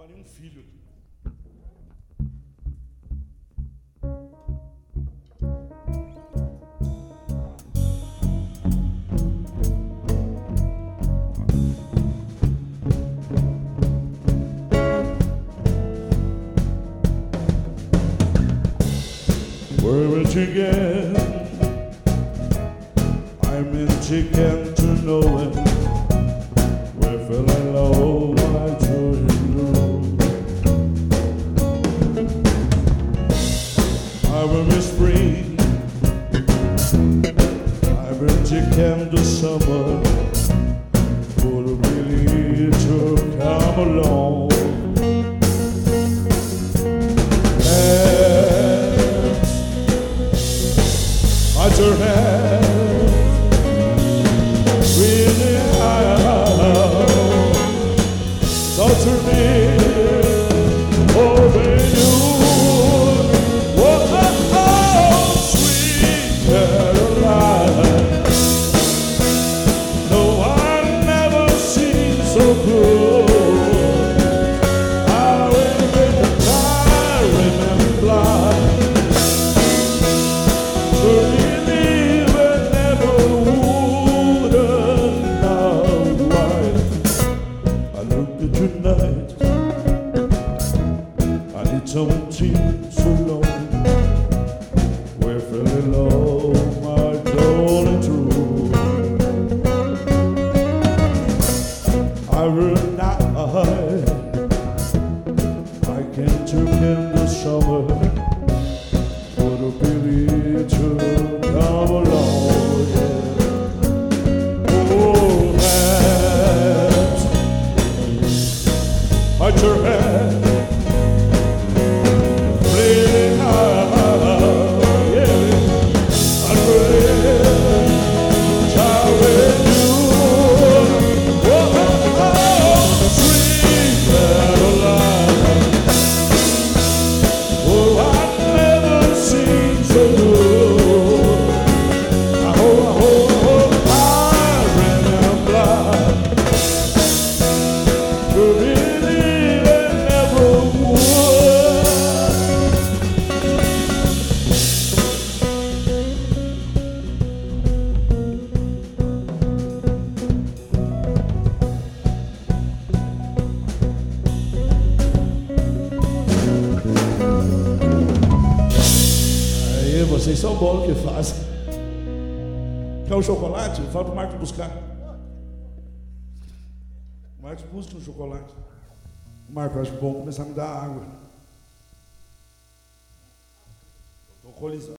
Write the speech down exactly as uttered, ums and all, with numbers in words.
Parei um filho aqui. Where will you get? I meant you came to know it. We fell in love, I told you. I will be spring. I meant you came to summer. For the really to come along. Hold your hand really high. Talk to me, oh baby, oh, oh, sweet Caroline. No, I've never seen so good. I remember, I remember. Tonight, I need someone to so long. We fell in love, my darling, true. I will not hide. I can't take in the summer for the baby to come along. Yeah. Oh, hands, hold your head, play high, yeah. I pray, child, with you, oh, oh, sweet Caroline. Oh, I've never seen so good. I hope, I hope, I remember. To vocês são bons no que fazem. Quer um chocolate? Fala pro Marcos buscar. O Marcos busca um chocolate. O Marcos, acho bom começar a me dar água. Eu tô colizando.